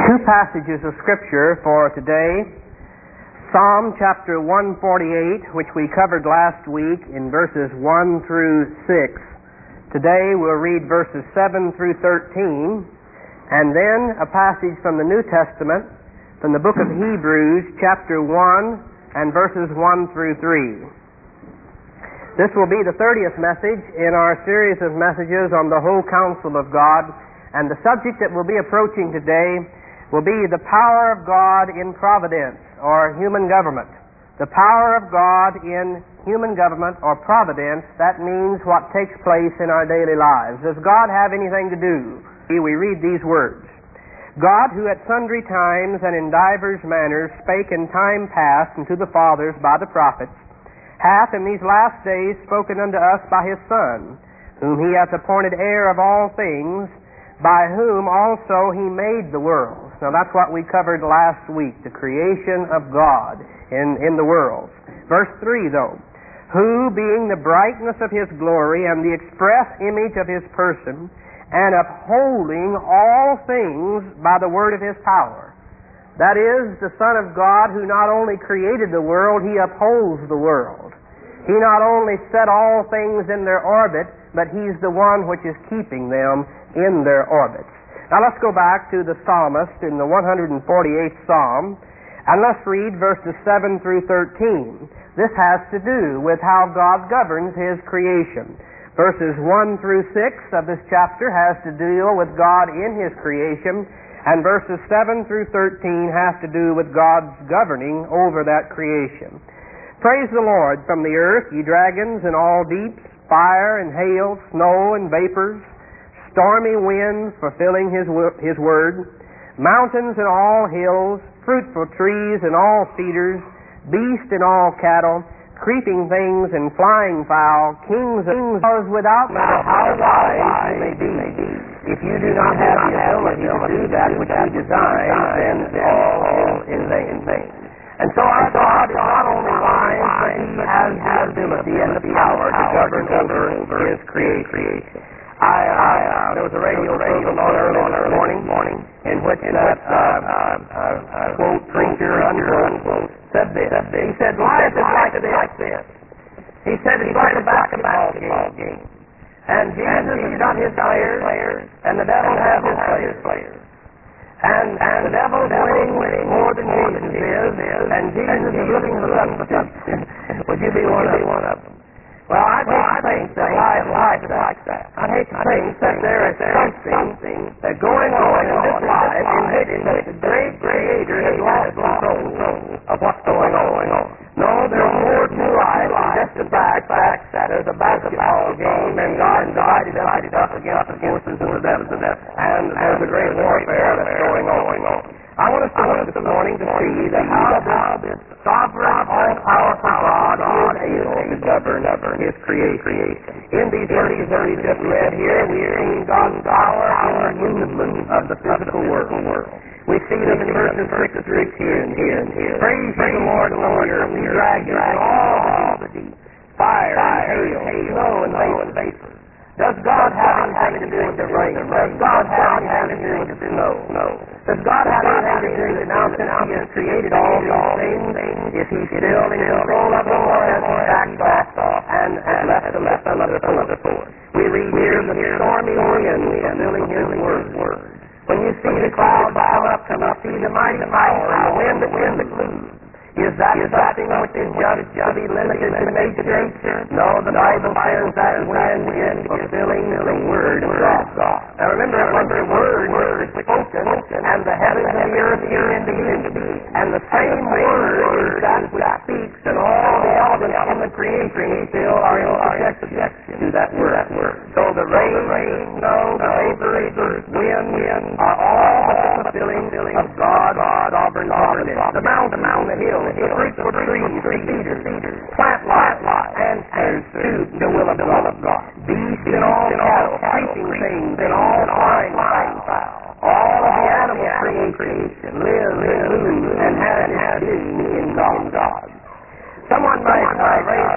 Two passages of Scripture for today. Psalm chapter 148, which we covered last week in verses 1 through 6. Today we'll read verses 7 through 13, and then a passage from the New Testament, from the book of Hebrews chapter 1 and verses 1 through 3. This will be the 30th message in our series of messages on the whole counsel of God, and the subject that we'll be approaching today will be the power of God in providence or human government. The power of God in human government or providence, that means what takes place in our daily lives. Does God have anything to do? We read these words. God, who at sundry times and in divers manners spake in time past unto the fathers by the prophets, hath in these last days spoken unto us by his Son, whom he hath appointed heir of all things, by whom also he made the world. Now that's what we covered last week, the creation of God in the world. Verse 3 though, who being the brightness of his glory and the express image of his person, and upholding all things by the word of his power. That is, the Son of God, who not only created the world, he upholds the world. He not only set all things in their orbit, but he's the one which is keeping them in their orbits. Now let's go back to the psalmist in the 148th Psalm, and let's read verses 7 through 13. This has to do with how God governs his creation. Verses 1 through 6 of this chapter has to deal with God in his creation, and verses 7 through 13 has to do with God's governing over that creation. Praise the Lord from the earth, ye dragons and all deeps, fire and hail, snow and vapors, stormy winds fulfilling his word, mountains and all hills, fruitful trees and all cedars, beast and all cattle, creeping things and flying fowl, kings and kings without matter how wise you may be. If you do not have the ability to do that which you design, then all is in vain. And so our God is not only wise, but he has the ability and the power to govern over his creation. There was a radio program on early this morning in which that quote, preacher, unquote, said this. He said, life is like this. He said it's like a basketball game. And Jesus has got his players, and the devil has his players. And the devil's winning more than Jesus is, and Jesus is looking for substitutes. Would you be one of them? Well, I think that life is like that. I hate to think that there is something that going on in this life in which the great Creator has lost control of what's going on. No, there's more to life than just the fact that there's a basketball game and God divided up against the forces of the devil, and there's a great warfare that's going on. I want us to look this morning to see that how this sovereign, all-powerful God is able to govern his creation. In these verses that we just read here, we are seeing God's power in the movement of the physical world. We see them in verses 6 here and here. Praise the Lord, from the dragons and all the deep, fire, hail, snow, and vapor. Does God have anything to do with the rain? Does God have anything to do with the snow? No. Does God have anything to do with now since he has created all these things? Is he still in control of them, or has he backed off and left the force? We read here the stormy wind fulfilling his word. When you see the clouds come up, see the mighty power, and the wind that blows. Is that something which is just to be limited to nature? No, the Bible says that wind is fulfilling the word of God. Now remember, the word is spoken, and the heavens and the earth came into being. And the same word that which speaks, and all the elements in the creation still are in subjection to that word. So the rain, snow, the vapor, wind are all fulfilling of God's sovereign providence. The mountain, the hill, the fruitful trees, cedars, plant life, and suit the will of God. Beasts and all cattle, creeping things, and all flying fowl. All of the animal creation live and move and has its being in God. Someone might raise the question,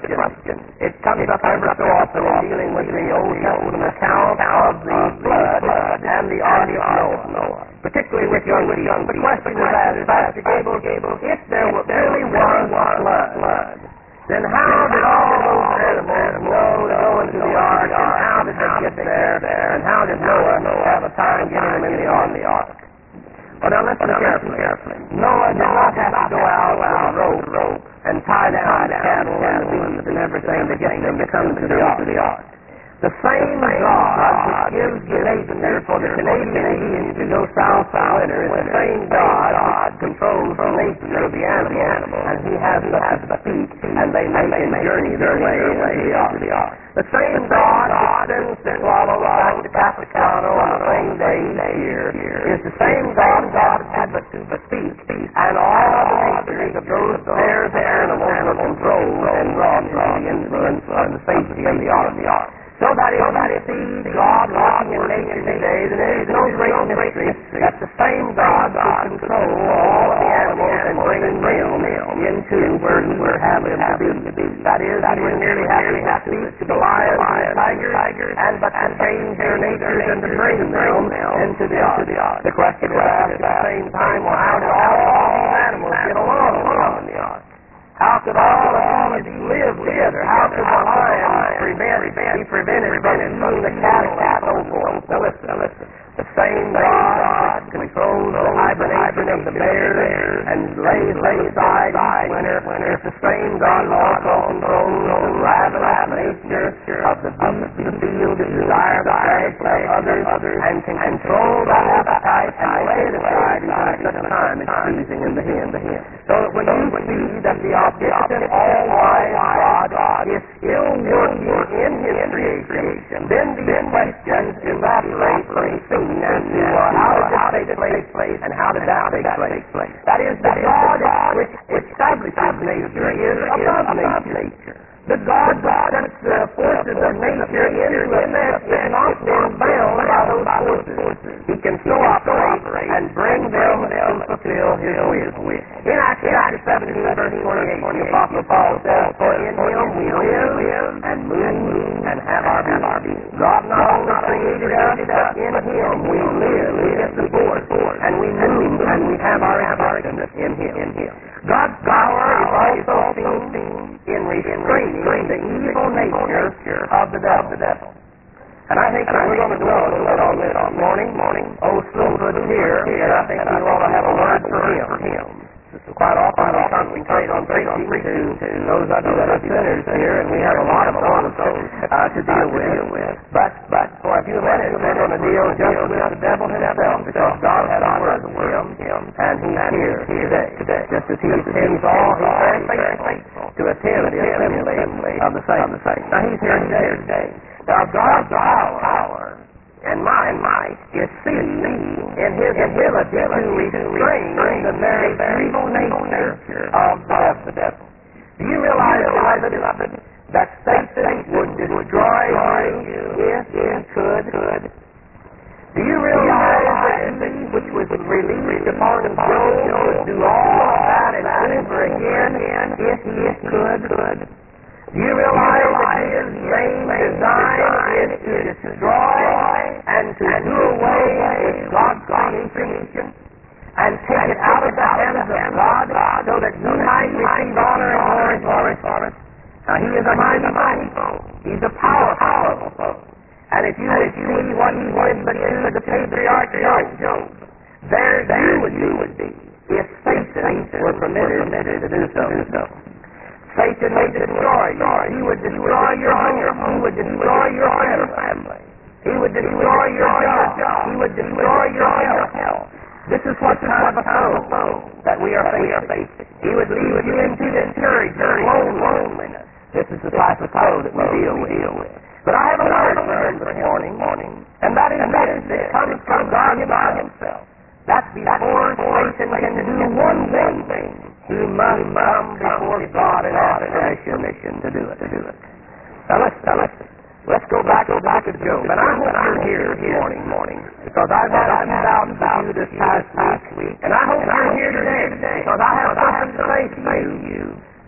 It comes up ever so often in dealing with the Old Testament account of the flood and the Ark of Noah. Particularly with young people. The question is asked, Pastor Gable, if there really was blood, then how did all those animals go into the ark, and how did they get there, and how did Noah have a time getting them in the ark? Well, now listen carefully. Noah did not have to go out with a rope and tie down the cattle and the beasts and everything to get them to come to the ark. The same God which gives the nature for the Canadian Indians to go south for winter is the same God which controls the nature of the animal, and He has nothing but feet, and they make a journey their way into the ark. The same God which sends to swallow back to Capicano on the same day each year is the same God that had but feet, and all the natures of those bears and animals were controlled and brought into the influence of the safety of the ark. So that if sees God working in nature today, then there is no great mystery that the same God could control all the animals and bring them into where He would have them to be. That is, He would nearly have to speak to the lions and tigers, and but to change their natures and to bring them into the ark. The question is asked at the same time, well, how did all these animals get along in the ark? How could all of these live together? How could the lion be prevented from eating the cattle and so forth? Now listen. The same God controls the hibernation of the bears and lays aside each winter. It's the same God also controls the ravenous nature of the beasts of the field that desire the flesh of others and can control the appetite and lay it aside until such time it's pleasing in the him. So that when you see that the omnipotent, all-wise God is still working in His creation, then these questions evaporate from the scene as to how did this take place and how did that take place. That is, the God which establishes nature is above nature. The God that sets forces of nature into effect is not then bound by those forces. He can still operate and bring them to fulfill His will. In Acts 17, verse 28, the Apostle Paul says, "For in Him we live and move and have our being." God not only created us, but in Him we live, we get the force, and we move and we have our existence in Him. God's power is also seen in restraining the evil nature of the devil. And I think that we're going to dwell a little bit on this morning. Oh, Slowfoot here, and I think we ought to have a word for him. Quite often we concentrate on preaching to those of you that are sinners here, and we have a lot of those to deal with. But for a few minutes, we're going to deal just with the devil himself, because God has a word for him, and He's here today. Just as He attends all, He's very faithful to attend the assembly of the saints. Now He's here today. Now God's power and might is seen in His ability to restrain the very evil nature of the devil. Do you realize, beloved, that Satan would destroy you if he could? Do you realize that He which was released upon Job would do all of that and over again if he could? Do you realize that His main design is to destroy and to do away with God's creation and take it out of the hands of God so that He might receive honor and glory for it? Now He is a mighty foe. He's a powerful foe. And if you would see what He did to the patriarch Job, there you would be if Satan were permitted to do so. Satan would destroy you. He would destroy your home. He would destroy your family. He would destroy your job. He would destroy your health. This is what kind of a foe that we are facing. He would lead you into discouragement, loneliness. This is the type of foe that we deal with. But I have a word for him this morning, and that is this. It comes from God Himself. That's before Satan can do one thing. He must come before God and ask permission to do it. Now let's go back to Job. And I hope you're here this morning, because I've had thousands of you this past week. And I hope you're here today, because I have something to say to you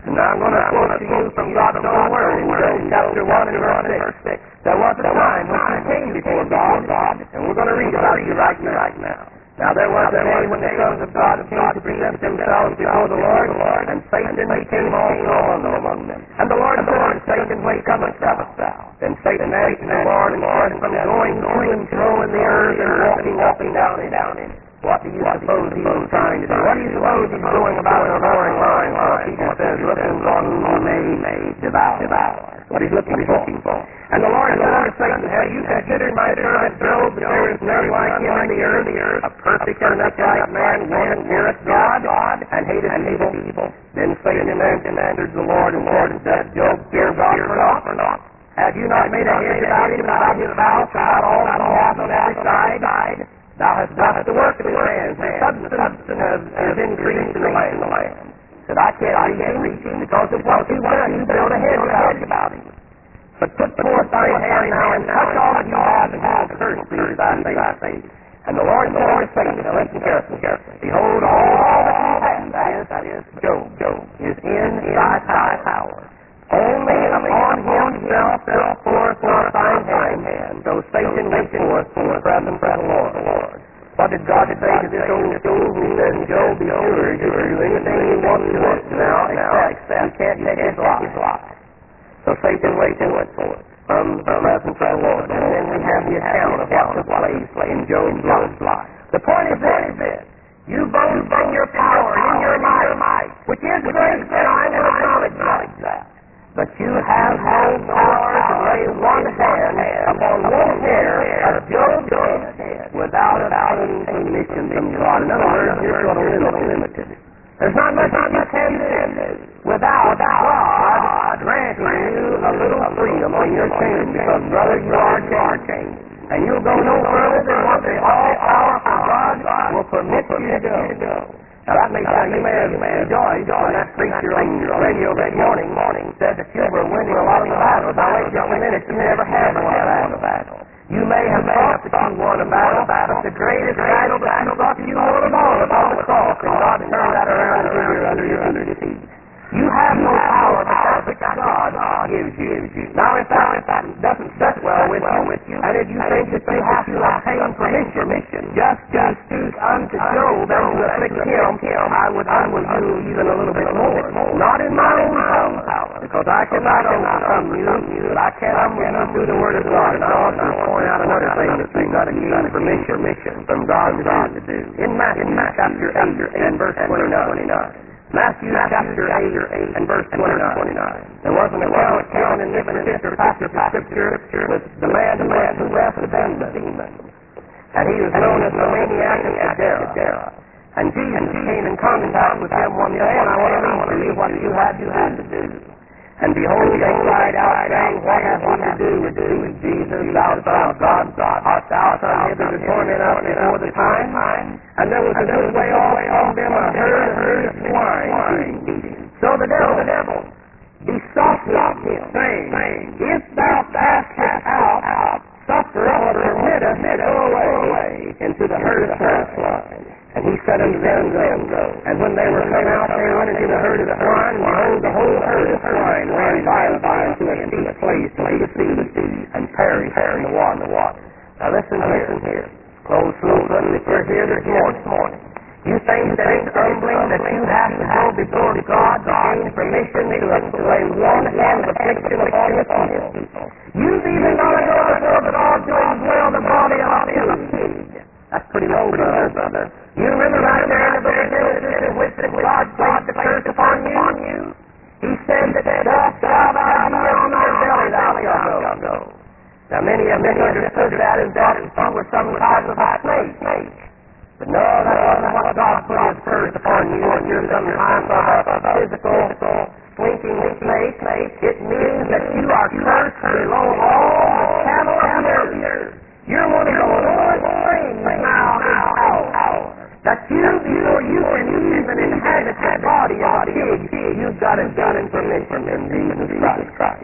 And now I'm going to quote to you from God's own word in Job chapter 1 and verse 6. There was a time when you came before God, and we're going to read about you right now. Now there was a day when the sons of God came to present themselves before the Lord, and Satan came also among them. And the Lord said, Satan, whence comest thou? Then Satan answered the Lord and said, from going to and fro in the earth and walking down and in. What do you suppose he was trying to do? What do you suppose he's doing about a roaring lion? He says, looking for whom he may devour. What he's looking for. And the Lord said unto Satan, have you considered my servant Job, that there is none like him in the earth, a perfect and upright man, one that feareth God, and hateth evil? Then Satan answered the Lord and said, Job, fear God for naught. Have you not made a hedge about him, about his house, about all that he hath on every side? Thou hast blessed the work of his hands, and substance has increased in the land. Said, I can't reach him because of what you've done. You built a hedge about him. But put forth thine hand now and touch all that you have, and have cursed thee thy faith. And the Lord said unto Satan, now listen carefully, behold, all that you have, that is, Job, is in thy power. Only upon himself shall forth thine hand. So Satan went forth from the presence of the Lord. What did God say to this old fool who said, Job, be sure you can do anything you want to do now, except you can't take his life. So Satan went forth from the presence of the Lord. And then we have the account of what took place in Job's life. The point is this. You boast in your power, in your might, which is great, and I will acknowledge that. But you have no power to lay one hand upon one hair of Job's head without permission from God. In other words, you're sort of limited. There's not much you can do without God granting you a little freedom on your chain, because, brother, you are chained. And you'll go no further than what the all-powerful God will permit you to go. Now that may sound, you may have enjoyed when that preacher on radio that morning said that you were winning a lot of the battles. Now wait just a minute, you never have won a battle. You may have thought that you won a battle, but the greatest battle that you thought you won of all upon the cross, and God turned that around under your defeat. You have no power, but that's what God gives you. Now, if that doesn't set well with you, and if you think that you have to obtain permission just to speak unto Job and to afflict him, I would do even a little bit more. Not in my own power, because I cannot overcome you, but I can humble you through the Word of God. And I want to point out another thing that you've got to gain permission from God to do. In Matthew chapter 8 and verse 29. Matthew chapter 8 and verse 29. There was an account in this particular passage of Scripture with the man who left the demon. And he was known as the maniac of Gadara. And Jesus came in contact with him one day, and I want to read to you what you had to do. And behold, they cried out, saying, what have we to do with Jesus, thou Son of God? Art thou come hither to torment us before the time? And there was a good way off from them a herd of swine eating. So the devil besought him, saying, if thou castest out, suffer or permit us to go away into the herd of swine. And he said unto them, go. And when they were come out, they went into the herd of swine, and behold, the whole herd of swine ran by into a steep place to the sea, and perished in the water. Now listen here. Close suddenly, we're here this morning. You think that it's humbling that you have to go before God to gain permission to lay one hand of affliction upon his people. You've even got to go before the Lord to indwell the body of a pig. That's pretty low, brother. You remember right there in the book of Genesis in which God placed the curse upon you? He said that thus shalt thou be on thy belly, thou shalt go. Now many have understood that as that you were some type of a snake. But no, that wasn't what God put his curse upon you, and you're some type of a physical, slinking snake. It means that you are cursed below all the cattle of the earth. You're one of the lowest things now in power. That before you can even inhabit the body of a pig, you've got to get permission from Jesus Christ.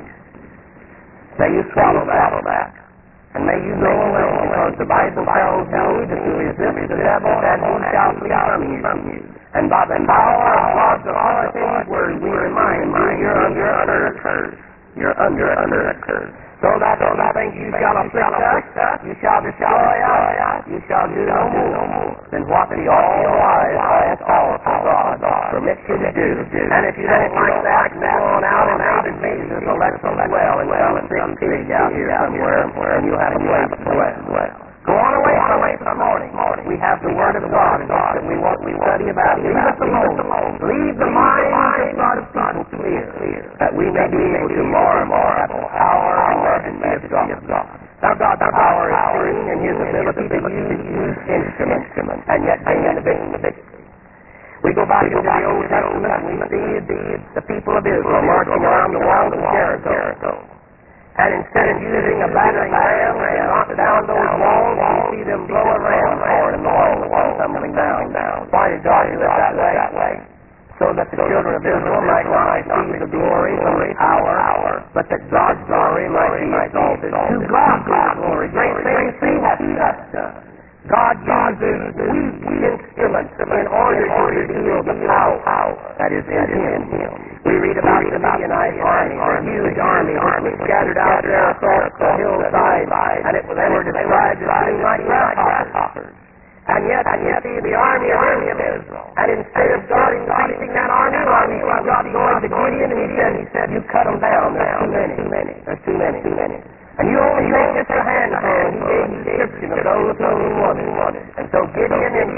May you swallow that. And may you go away, because the Bible tells you that you resist the devil and he shall flee from you. you. And by the power of God's authoritative word, we remind you, you're under a curse. You're under a curse. So that things you shall afflict us, you shall destroy us, you shall do no more than what the all-wise, all-powerful God permits you to do. And if you don't like that, go on out and out and Jesus will let us well and some pig out here somewhere, and you'll have a place to dwell. Go on away from morning. We have the Word of God that we study about. Leave us alone. Leave the mind of God's people clear, that we may be able to more and more have the power and majesty of God. Now God's power is seen in His ability to use instruments and yet gain the victory. We go back into the Old Testament and we see the people of Israel marching around the walls of Jericho. And instead of using a battering ram and knock down those walls, you see them blow a ram horn and the wall tumbling down. Why did God do it that way? So that the children of Israel might not see the glory from the power, but that God's glory might be exalted. To God's glory. Great things He has done. God uses weak instruments in order to reveal the power that is in Him. We read about the Midianite army, a huge army which scattered out there across the hillside, and they were described as being like grasshoppers. And yet you see the army of Israel. And instead of God increasing that army, God going to Gideon and he said, you cut them down. There's too many. And you only take just a handful. He gave you description of those whom He wanted. And so Gideon and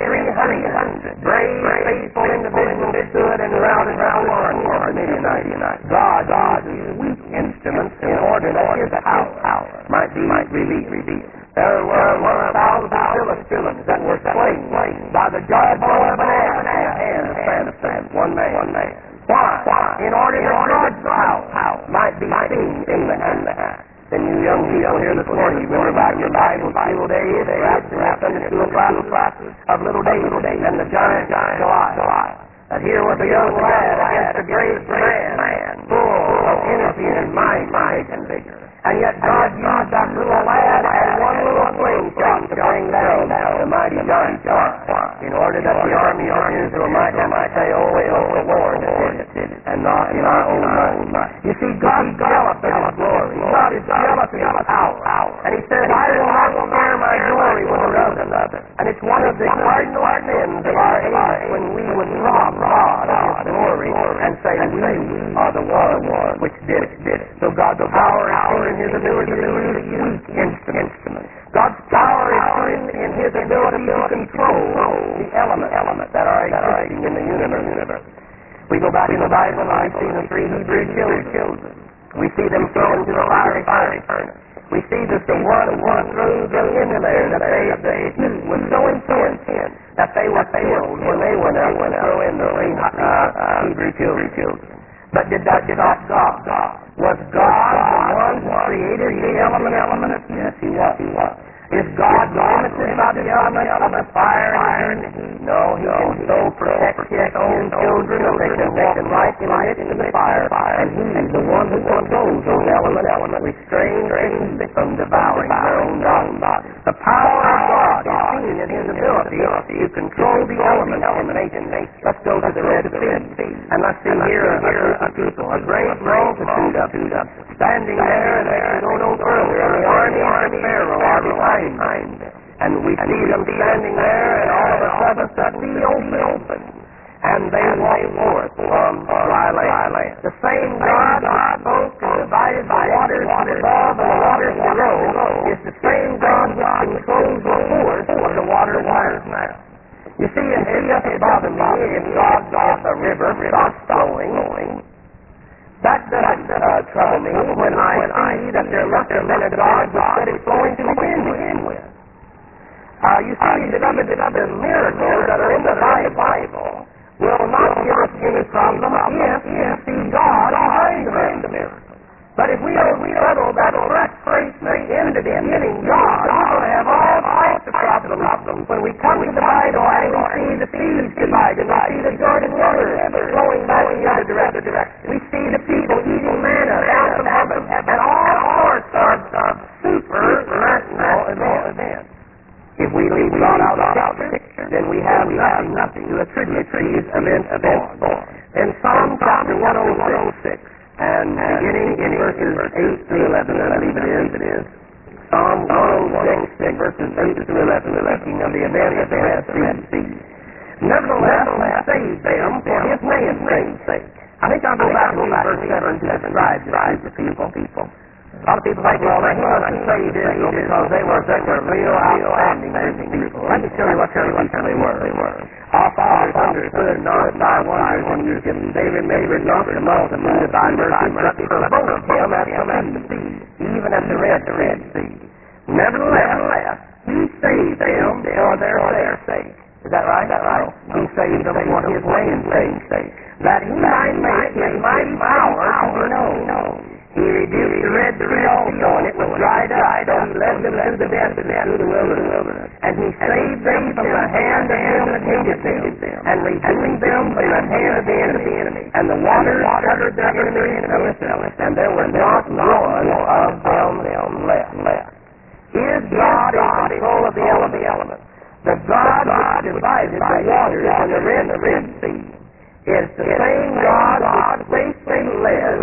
300 brave, faithful individuals stood and routed around the Midianites. God used weak instruments in order that His power might be revealed. There were 1,000 Philistines that were slain by the jawbone of an ass in the hand of Samson, one man. Why? In order that God's power might be seen in the hand. Then you young people here this morning, you remember back in your Bible school days, perhaps in your Sunday school classes of little David and the giant Goliath. That here was a young lad against a great man, full of energy and might and vigor. And yet God used that little lad and one little slingshot to bring down the mighty giant in order that the army of Israel might say, oh, the Lord did it, and not in our own might. You see, God's jealous of His glory. God is jealous of His power. And He says, I will not share my glory with another. And it's one of the cardinal sins of our age when we would rob God of His glory and say, we are the one which did it. So God's power is in His ability to use weak instruments. God's power is in His ability to control the elements that are existing in the universe. We go back in the Bible and we see the 3 Hebrew children. We see them thrown into the fiery furnace. We see that the one threw them into there, that they was so intense that they were killed when they went out and threw in the Hebrew children. But did that stop God? Was God the one who created the element? Yes, He was. Is God limited by the element of the fire and heat? No, He can so protect His own children that they can walk right in the midst of the fire. And He's the one who controls those elements, restrains things from devouring their own body. The power of God is seen in His ability to control the elements in nature. Let's go to the Red Sea, and let's see here a group of people, a great multitude of them, standing there, and they can go no further. And the army of Pharaoh are behind them. And we see them standing there, and all of a sudden the sea opens, and they walk forth from dry land. The same God who spoke and divided the waters above and the waters below is the same God which controls the force of the waters now. You see, it doesn't bother me if the river stops flowing. That doesn't trouble me when I see that there must have been a God who said it's flowing to begin with. You see, the miracles that are in the Bible will not give us any problem if we see God behind the miracle. But if we don't settle that statement in the beginning, God will have all types of problems. When we come to the Bible and we see the seas divided, we see the Jordan River flowing back in the other direction. We see the people eating manna down from heaven, and all sorts of supernatural events. If we leave God out of the picture, then we have nothing to attribute these events for. In Psalm chapter 106, and beginning in verses 8 to 11, I believe it is, Psalm 106, verses 8 to 11, speaking of the events of the Red Sea. Nevertheless, save them for his name's sake. I think I'll go back to verse 7 to describe the people. A lot of people think, well, they must save Israel because they were such a real outstanding people. Let me show you what they were. Our fathers understood not by wonders and Egypt. They remembered not the multitude of thy mercy, but provoked them at the sea, even at the Red Sea. Nevertheless, he saved them for their sake. Is that right? He saved them for his name's sake, that he might make his mighty power to be known. He rebuked the Red Sea also, and it was dried up, so he led them through the desert, through the wilderness. And he saved them from the hand of him that hated them, and redeemed them from the hand of the enemy. And the waters covered their enemies, and there was not one of them left. Is God in control of the elements? The God which divided the waters in the Red Sea is the same God which faithfully led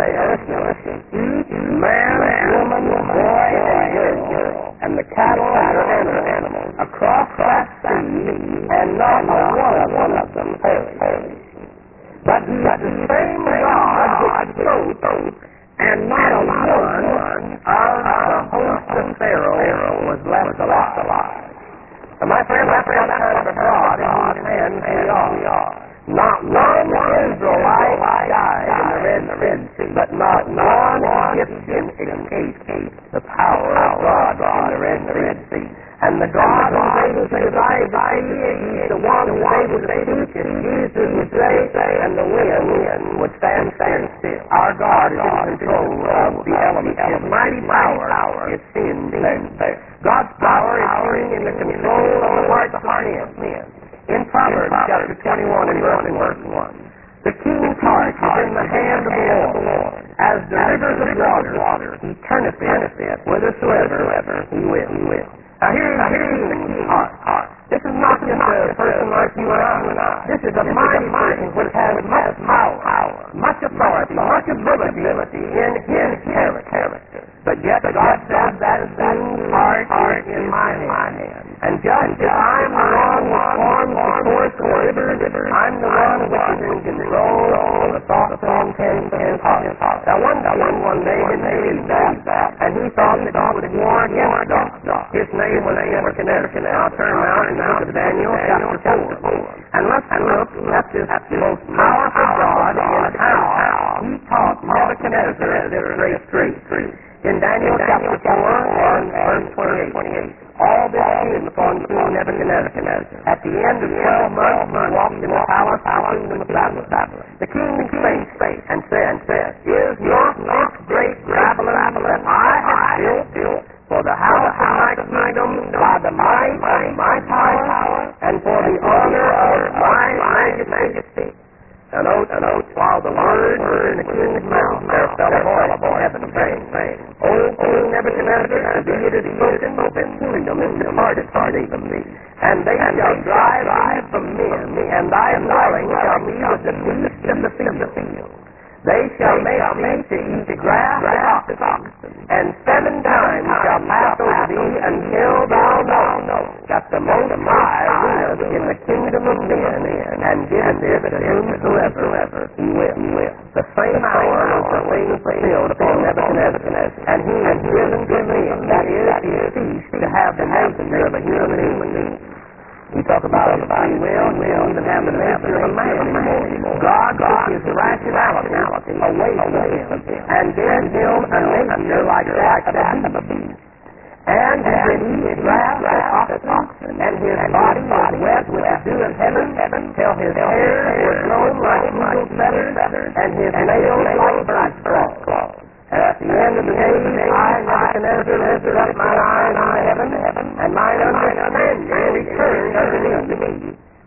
each man, woman, boy, and girl, and the cattle and animals across that sea, and not one of them perished. But he is the same God which chose, and not a one of the host of Pharaoh was left alive. So my friend, that's what kind of a God in whose hands we are. Not one Israelite died in the Red Sea, but not one Egyptian escaped the power of God in the Red Sea. And the God who is able to divide the sea, He's the one who is able to teach and Jesus would say, and the wind would stand still. Our God is in control of the elements. His mighty power is seen there. God's power is seen in the control of the hearts of men. In Proverbs chapter 21 and verse 1, the king's heart is in the hand of the Lord. As the rivers of water, he turneth it whithersoever he will. Now here's the king's heart. This is not just a person like you and I. This is a mighty person which has much power, much authority, much ability in his character. But yet God says that king's heart is in my hand. And just as I'm the one who forms the course of the river, I'm the one which is in control of the thoughts and intents of his heart. Now one day he believed that, and he thought that God would war against God. His name was Nebuchadnezzar. Now turn around and now to Daniel chapter 4. And let's look at this most powerful God and how he taught Nebuchadnezzar this great truth. In Daniel chapter 4 and verse 28. All this came upon King Nebuchadnezzar. At the end of 12 months, he walked in the palace, kingdom of Babylon. The king spake and said, Is not this great Babylon that I have built for the house of my kingdom by the might of my power and for the honor of my majesty? And note, while the word was in the king's mouth, there fell a voice from heaven saying, O King Nebuchadnezzar, be it spoken, this kingdom is departed from thee, and they shall drive from men, and thy dwelling shall be with the beasts of the field. They shall make thee to eat the grass of oxen, and 7 times shall pass over thee until thou know that the Most High liveth in the kingdom of men, and giveth it to whomsoever he will. The same hour was the thing fulfilled upon Nebuchadnezzar, and he is given to men, that is, his feast, to have the nature of a human being. We talk about his free will, we don't even have the nature of a man anymore. God took his rationality away from him and gave him a nature like that of a beast. And he did eat grass like oxen, and his body was wet with the dew of heaven, till his hairs were grown like eagle's feathers, and his nails like bird's claws. And at the end of the days, I, Nebuchadnezzar, lifted up mine eyes unto heaven, and mine understanding returned unto me. And I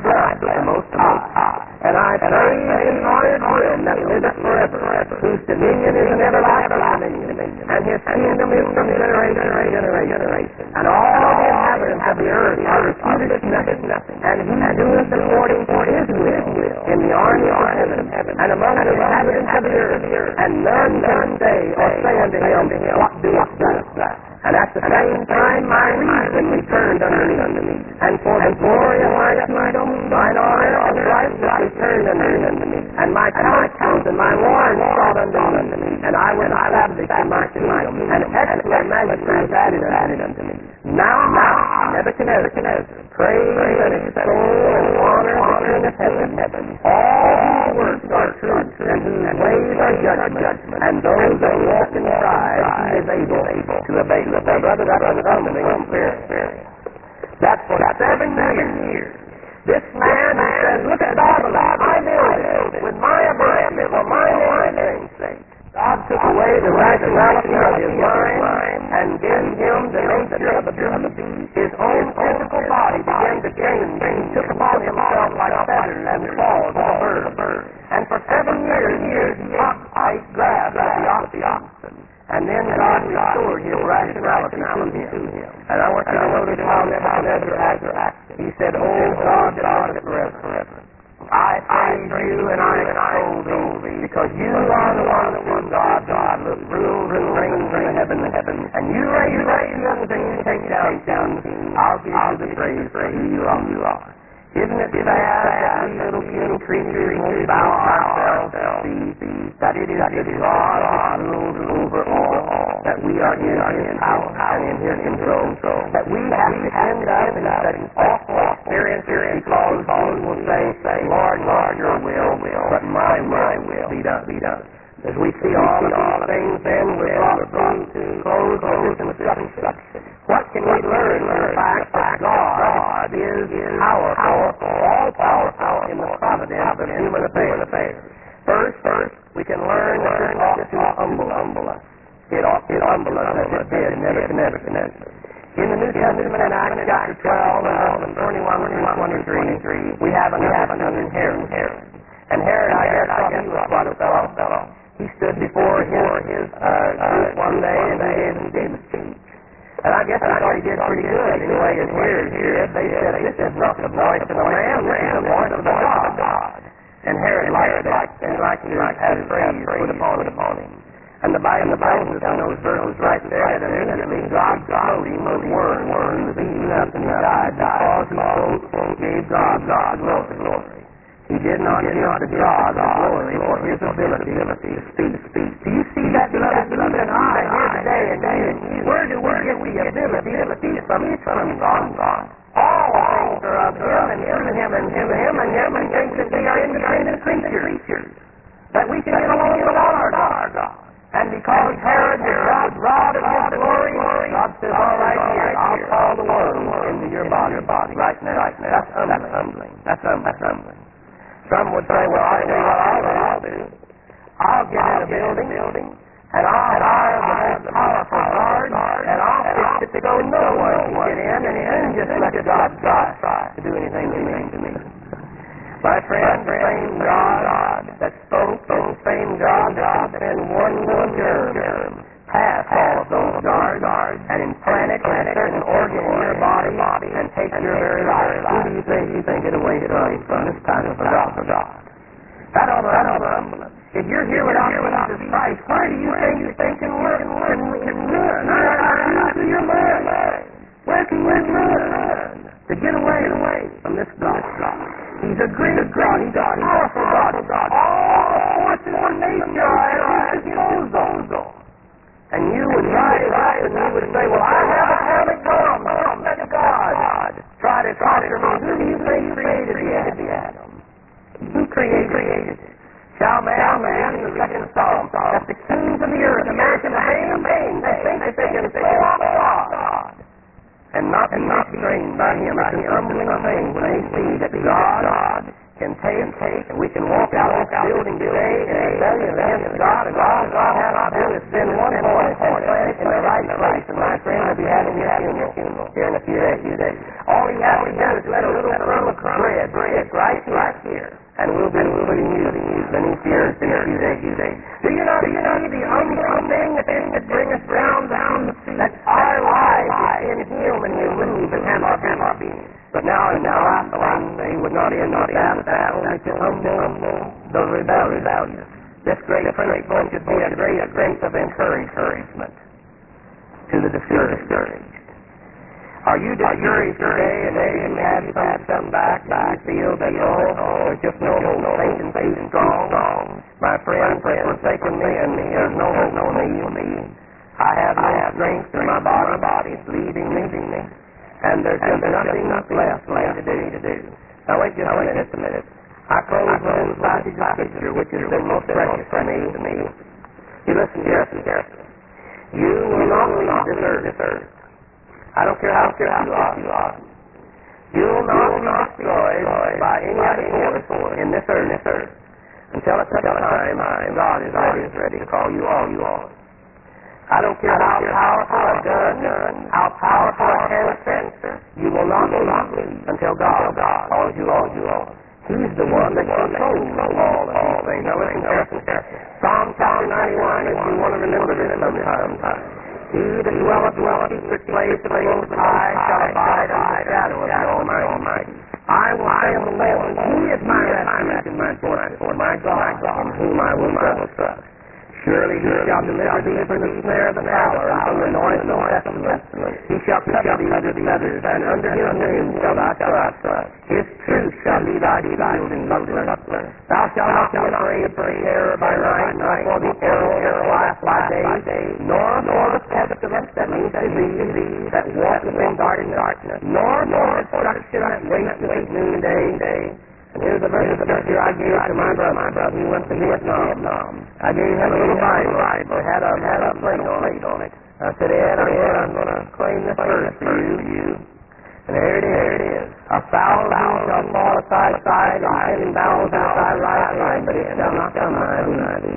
blood, the Most High. And I praise His honored one that liveth forever, whose dominion is an everlasting dominion, and His kingdom is from generation to generation. And all the inhabitants of the earth are reputed as nothing, and He doeth according to His will in the army of heaven, and among the inhabitants of the earth, and none can say or say unto Him, What doest thou? And at the same time my reason returned unto me, and for the glory of my kingdom, mine honor and righteousness returned unto me, and my counsels and my warrants sought unto me, and I was established in my kingdom, and excellent majesty was added unto me. Now, Nebuchadnezzar, praise and extol and honor the King of heaven. All whose works are truth, and whose ways are judgment, and those that walk in pride He is able to abase. Brother, that was humbling experience. That for 7 years, this man says, look at Babylon, I built it with my ability, for my name's sake. God took away the rationality of his mind and gave him the nature of the beast. His own physical body began to change, and he took upon himself like feathers and claws of a bird. And for 7 years he occupied grass with the oxen. And then God restored his rationality to him. And I want you to notice how Nebuchadnezzar acted. He said, Oh God, God forever. I praise you and I extol thee, because you are the one that God rules and reigns in heaven, and you raise up and you take down. I'll give you the praise for who you are. Isn't it sad that we little puny creatures won't bow ourselves to see that it is God who rules over all, that we are in His power and in His control, that we have to end up in such awful experiences because we will say, Lord, your will, but my will be done. As we see all of these things, then we're brought to close with this instruction. What can we learn from the fact that God is powerful, all powerful in the providence of human affairs? First, we can learn that it ought to humble us. It ought to humble us as it did Nebuchadnezzar. In the New Testament in Acts chapter 12, and 21 through 23, we have another Herod. And Herod, I guess, was quite a fellow. He stood before his group one day and he gave a speech. And I guess I thought he did pretty good. Anyway, his hearers did. They said, this is not the voice of a man, this is the voice of God. And Herod liked to have praise put upon him. And the Bible tells us in those verses right there that immediately God smote him with worms. He was eaten up and he died because he gave God glory. He did not give to God glory for his ability to speak. Do you see that, beloved? And I here today, and where do we get the ability to speak from God? All things are of Him, and through Him, and things that we are independent creatures, that we can get along without our God. And because Herod was robbed of his glory, God says, all right, here, I'll call the worms into your body right now. That's humbling. Some would say, well, I know what I'll do. I'll get in a building, and I'll hire the powerful guard, and I'll fix it to go no one can get in, and then just let God try to do anything to me. My friend, the same God that spoke, the same God that can send one germ past all of those guards and implant it in a certain organ in your body and take your very life. Who do you think it away from this kind of God? That ought to humble us. If you're here without Jesus Christ, where do you think you can run? Out of your mind. Where can you run to get away from this God? He's a great God. He's a powerful God. All forces of nature are at his disposal. And you would rise up and you would say, well, I haven't come. Let God try to conquer me. Who do you think created the atom? Who created it? Shall man, in the second Psalm, that the kings of the earth, American vain, they think that they can throw off God and not be restrained by Him. It's an humbling thing when they see that God can take, and we can walk out of this building today in rebellion against God, and all God has to do is send one voice and plant it in the right place, and my friend will be having your funeral here in a few days. All he has to do is let a little crumb of bread stick right here, and we'll be putting you beneath the earth in a few days. Do you not see the unseen thing that bring us down, that our lives in Him, and we move and have our being? But now, the last thing would not end with that, only to humble the rebellious. This great principle should be a great sense of encouragement to the discouraged. Are you discouraged today, and you have some back, you feel that, there's just no hope, Satan's too strong. My friend forsaken me, and there's no hope, no me. I have no strength in my body, it's leaving me. And there's just nothing left to do. Now wait just a minute. I close with a passage of Scripture which has been most precious to me. You listen carefully. You will not leave this earth. I don't care how you are. You will not be destroyed by any other force in this earth until at such time God is ready to call you all. I don't care how powerful a gun, how powerful a cancer, you will not leave until God calls you all. He's the one that controls all things. Now listen carefully. Psalm chapter 91, if you want to remember this sometime. He that dwelleth in the secret place of the Most High shall abide under the shadow of the Almighty. I will say of the Lord, He is my refuge and my fortress, my God, in whom I will trust. Surely He shall deliver thee from the snare of the fowler, and from the noise of the pestilence. He shall cover thee with feathers, and under His wings shall thou trust. His truth shall be thy shield and buckler. Thou shalt not be afraid for terror by night, nor for the arrow that flieth by day, nor for the pestilence that meets thee, that walketh in darkness, nor for destruction that wasteth at noonday. And here's the verse of the scripture I gave to my brother. He went to Vietnam. I gave him a little Bible. It had a plate on it. I said, Ed, I'm going to claim this verse for you. And here it is. 1,000 shall fall at thy side, and 10,000 at thy right hand, but it shall not come nigh thee.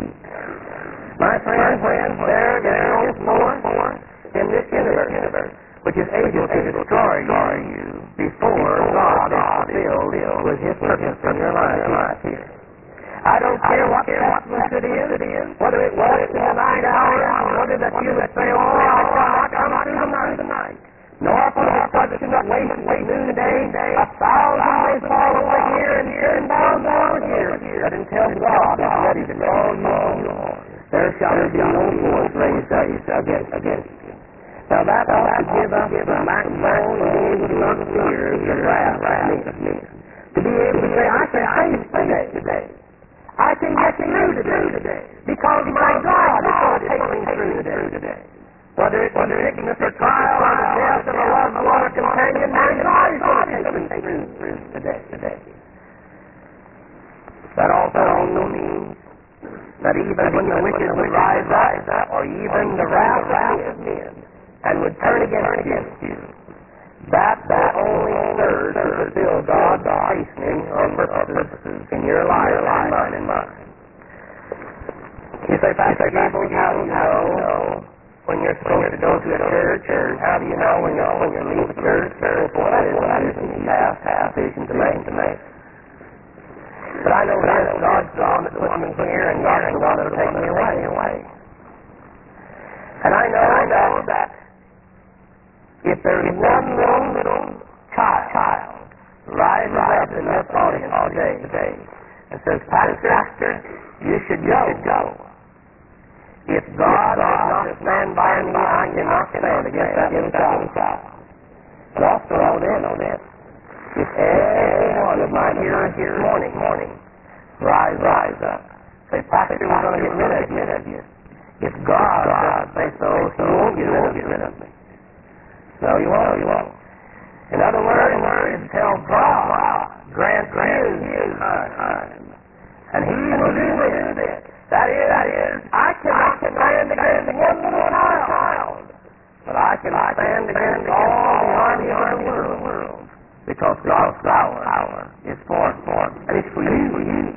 My friends, there is more in this universe, which is able to destroy you before God is filled with His purpose in your life here. I don't care what pestilence it is, whether it was in the night hour, whether that you would say, I cannot come through the night, nor for the destruction that wastes noonday, 1,000 may fall over here and 10,000 over here, but until God is ready to call you, there shall be no force raised against you. Now that ought to give us the backbone to be able to not fear the wrath of men. To be able to say, I can face today. I can get through today. Because my God is going to take me through today. Whether it's sickness or trial or the death of a loved one or companion, my God is going to take me through today. That also means that even when the wicked would rise up, or even the wrath of men, and would turn against you, that only serves to fulfill God's chastening purposes in your life and mine. You say, Pastor Gables, how do you know when you're supposed to go to a church, or how do you know when you leave the church, or what is it you have decision to make? But I know that God's going to put me here, and God's going to take me away. And I know that if there is one little child rises up in this audience today and says, Pastor, you should go. If God does not stand by me, I cannot stand against that little child. But also know this. If every one of my hearers here morning rise up, say, Pastor, we're going to get rid of you. If God doesn't say so, He won't get rid of me. No, you won't. In other words, tell God, grant you time. And He will do this. That is, I cannot stand against one little child, but I can stand against all the army of the world, because God's power is for And it's for you.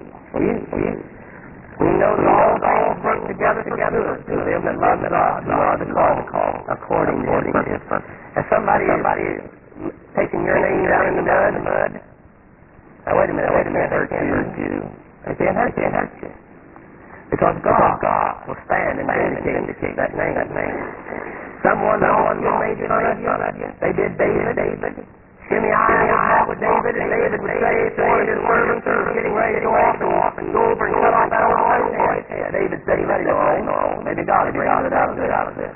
We know that all things work together to them that love God, who are the called according to His purpose. If somebody is taking your name down in the mud, now wait a minute, hurt you. They can't hurt you. Because God will stand and vindicate that name. Someone made fun of you. They did David. Shimei was out with David, and David would say to one of his servants who was getting ready to go off and go over and cut off that old boy's head. David said he let it go. Maybe God will bring it out of this.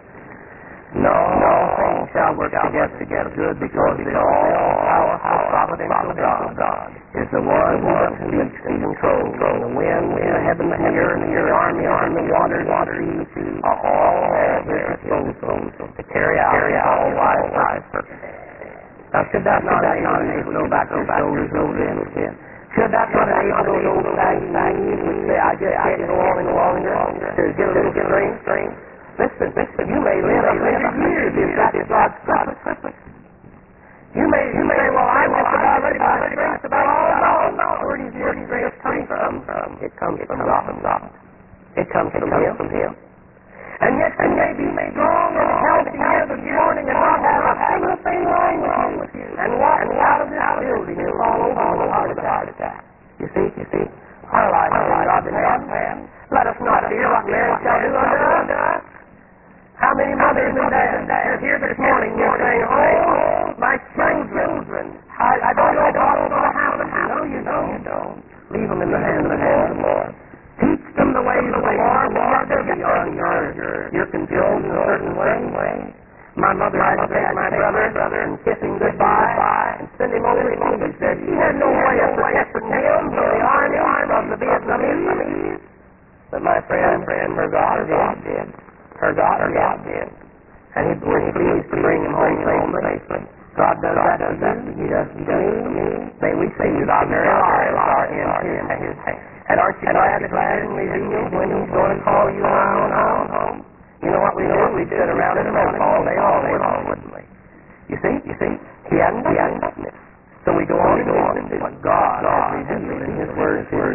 No, things shall work together good because the all-powerful providential God is the one who keeps in control. The wind, the heaven, the earth, the army, the water, seas are all at their disposal to carry out all wise purpose. Now, should that not enable go back to shoulders over in? Should that not enable those old saggies which say, I just can't go on any longer, to get a little strength? Listen, you may live 100 years if that is God's purpose. You may say, well, I'm just about ready to strength about all. No. Where does your strength come from? It comes from God. It comes from Him. And yet you may be strong and healthy here this morning and not have a single thing wrong with you. And walk out of this building and fall over with a heart attack. You see? Our life is God's hand. Let us not fear what man shall do unto us. How many mothers and dads are here this morning you're saying, oh, my children, I don't know what's going to happen. No, you don't. Leave them in the hands of the Lord. Teach them the ways of the Lord. You're controlled in a certain way. My mother had to take my brother and kiss him goodbye and send him over to school. She said she had no way of protecting him from the army of the Vietnamese. But my friend, her God did. Her God did. And He was pleased to bring him home safely. God does that to you. He does to me. May we say that our very lives are in His hand. And aren't you glad that He didn't reveal when He's going to call you around home? You know what we do? We'd sit around in the phone all day long, wouldn't we? You see? He hadn't done it. So we go on and do what God has revealed in His Word to